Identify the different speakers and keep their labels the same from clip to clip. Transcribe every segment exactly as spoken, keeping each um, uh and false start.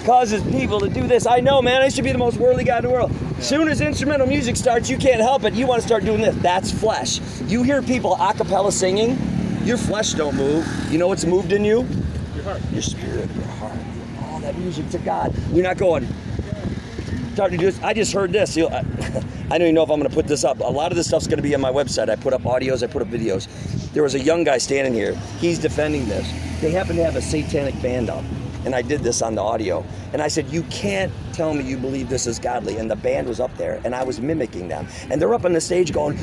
Speaker 1: causes people to do this. I know, man, I should be the most worldly guy in the world. Yeah. Soon as instrumental music starts, you can't help it. You want to start doing this. That's flesh. You hear people a cappella singing, your flesh don't move. You know what's moved in you?
Speaker 2: Your heart.
Speaker 1: Your spirit, your heart. All that music to God. You're not going, starting to do this. I just heard this. You know, I, I don't even know if I'm going to put this up. A lot of this stuff's going to be on my website. I put up audios, I put up videos. There was a young guy standing here. He's defending this. They happen to have a satanic band up. And I did this on the audio. And I said, you can't tell me you believe this is godly. And the band was up there, and I was mimicking them. And they're up on the stage going,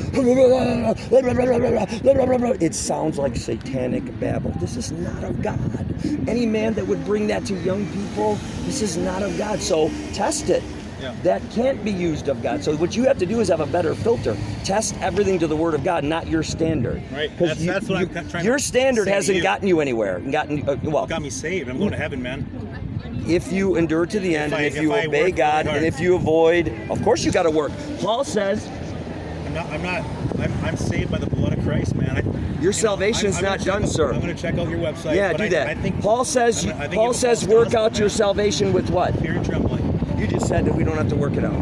Speaker 1: it sounds like satanic babble. This is not of God. Any man that would bring that to young people, this is not of God. So test it. Yeah. That can't be used of God. So what you have to do is have a better filter. Test everything to the Word of God, not your standard.
Speaker 2: Right. That's,
Speaker 1: you,
Speaker 2: that's what
Speaker 1: you,
Speaker 2: I'm trying
Speaker 1: your
Speaker 2: to
Speaker 1: standard
Speaker 2: say
Speaker 1: hasn't
Speaker 2: you.
Speaker 1: gotten you anywhere. Gotten uh, well.
Speaker 2: It got me saved. I'm going to heaven, man.
Speaker 1: If you endure to the end,
Speaker 2: if I,
Speaker 1: and if,
Speaker 2: if
Speaker 1: you
Speaker 2: I
Speaker 1: obey God,
Speaker 2: really
Speaker 1: and if you avoid, of course you got to work. Paul says,
Speaker 2: I'm not. I'm not. I'm, I'm saved by the blood of Christ, man. I,
Speaker 1: your salvation's
Speaker 2: I'm, I'm
Speaker 1: not done,
Speaker 2: out,
Speaker 1: sir.
Speaker 2: I'm going to check out your website.
Speaker 1: Yeah,
Speaker 2: but
Speaker 1: do
Speaker 2: I,
Speaker 1: that.
Speaker 2: I think
Speaker 1: Paul says.
Speaker 2: I think
Speaker 1: Paul says, work out
Speaker 2: man.
Speaker 1: your salvation with what?
Speaker 2: Fear and trembling.
Speaker 1: You just said that we don't have to work it out.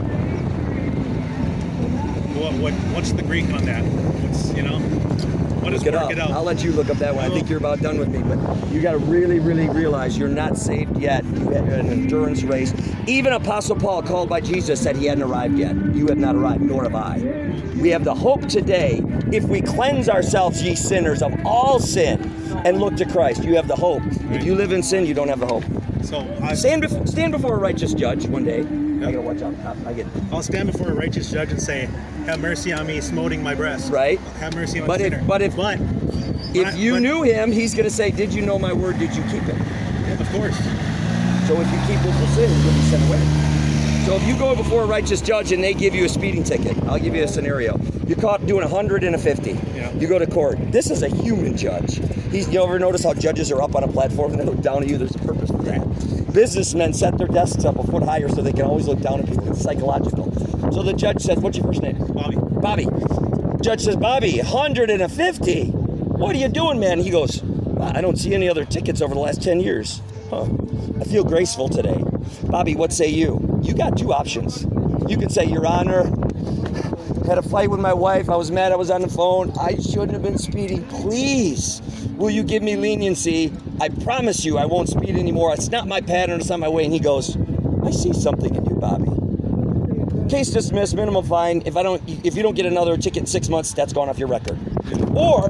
Speaker 2: What, what what's the Greek on that? What's, you know, what is
Speaker 1: look it
Speaker 2: work
Speaker 1: up.
Speaker 2: it out?
Speaker 1: I'll let you look up that one. I think you're about done with me, but you got to really, really realize you're not saved yet. You have an endurance race. Even Apostle Paul, called by Jesus, said he hadn't arrived yet. You have not arrived, nor have I. We have the hope today. If we cleanse ourselves, ye sinners, of all sin, and look to Christ, you have the hope. If you live in sin, you don't have the hope.
Speaker 2: So I,
Speaker 1: stand before stand before a righteous judge one day. Yep. I gotta watch out. I get.
Speaker 2: I'll stand before a righteous judge and say, "Have mercy on me, smoting my breast."
Speaker 1: Right.
Speaker 2: Have mercy on
Speaker 1: but
Speaker 2: the
Speaker 1: if,
Speaker 2: sinner.
Speaker 1: But if
Speaker 2: but
Speaker 1: if
Speaker 2: but,
Speaker 1: you
Speaker 2: but,
Speaker 1: knew him, he's gonna say, "Did you know my word? Did you keep it?"
Speaker 2: Of course.
Speaker 1: So if you keep willful sin, you'll be sent away. So if you go before a righteous judge and they give you a speeding ticket, I'll give you a scenario. You're caught doing one hundred and a fifty.
Speaker 2: Yeah.
Speaker 1: You go to court. This is a human judge. He's, you ever notice how judges are up on a platform and they look down at you? There's a purpose for that. Businessmen set their desks up a foot higher so they can always look down at people. It's psychological. So the judge says, what's your first name?
Speaker 2: Bobby.
Speaker 1: Bobby. Judge says, Bobby, one hundred and a fifty. What are you doing, man? He goes, I don't see any other tickets over the last ten years. Huh. I feel graceful today. Bobby, what say you? You got two options. You can say, Your Honor, had a fight with my wife. I was mad I was on the phone. I shouldn't have been speeding. Please, will you give me leniency? I promise you I won't speed anymore. It's not my pattern. It's not my way. And he goes, I see something in you, Bobby. Case dismissed, minimum fine. If I don't, if you don't get another ticket in six months, that's gone off your record. Or,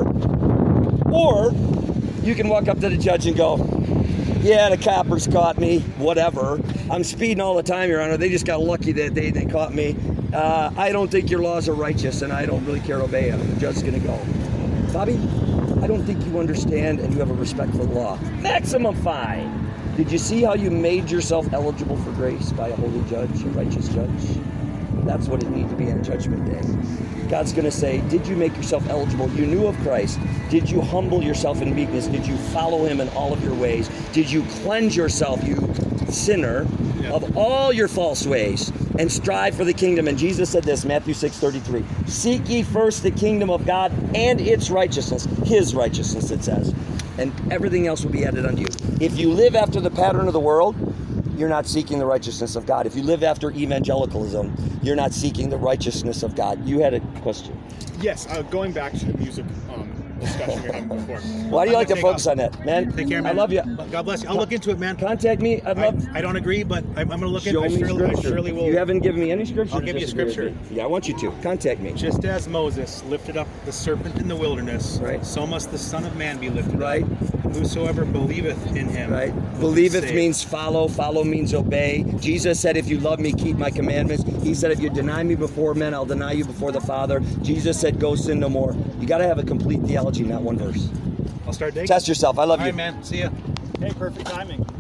Speaker 1: or you can walk up to the judge and go, yeah, the coppers caught me, whatever. I'm speeding all the time, Your Honor. They just got lucky that they, they caught me. Uh, I don't think your laws are righteous, and I don't really care to obey them. The judge's going to go, Bobby, I don't think you understand and you have a respect for the law. Maximum fine. Did you see how you made yourself eligible for grace by a holy judge, a righteous judge? That's what it needs to be on Judgment Day. God's going to say, did you make yourself eligible? You knew of Christ. Did you humble yourself in meekness? Did you follow him in all of your ways? Did you cleanse yourself, you sinner, yeah. of all your false ways and strive for the kingdom? And Jesus said this, Matthew six thirty-three, seek ye first the kingdom of God and its righteousness, his righteousness, it says, and everything else will be added unto you. If you live after the pattern of the world, you're not seeking the righteousness of God. If you live after evangelicalism, you're not seeking the righteousness of God. You had a question.
Speaker 3: Yes, uh, going back to the music um, discussion we were having before.
Speaker 1: Why do you like to focus
Speaker 2: off.
Speaker 1: on that, man?
Speaker 2: Take care, man.
Speaker 1: I love you.
Speaker 2: God bless you. I'll look into it, man.
Speaker 1: Contact me. I'd love.
Speaker 2: I, I don't agree, but I, I'm going to look
Speaker 1: Show
Speaker 2: into it.
Speaker 1: me
Speaker 2: I surely, I
Speaker 1: scripture.
Speaker 2: surely will.
Speaker 1: You haven't given me any scripture.
Speaker 2: I'll give you a scripture.
Speaker 1: Yeah, I want you to. Contact me.
Speaker 2: Just as Moses lifted up the serpent in the wilderness,
Speaker 1: right.
Speaker 2: so must the Son of Man be lifted
Speaker 1: right.
Speaker 2: up. Whosoever believeth in him.
Speaker 1: Right. Believeth means follow. Follow means obey. Jesus said, if you love me, keep my commandments. He said, if you deny me before men, I'll deny you before the Father. Jesus said, go sin no more. You got to have a complete theology, not one verse.
Speaker 2: I'll start digging.
Speaker 1: Test yourself. I love
Speaker 2: All
Speaker 1: you.
Speaker 2: right, man. See ya.
Speaker 3: Hey, perfect timing.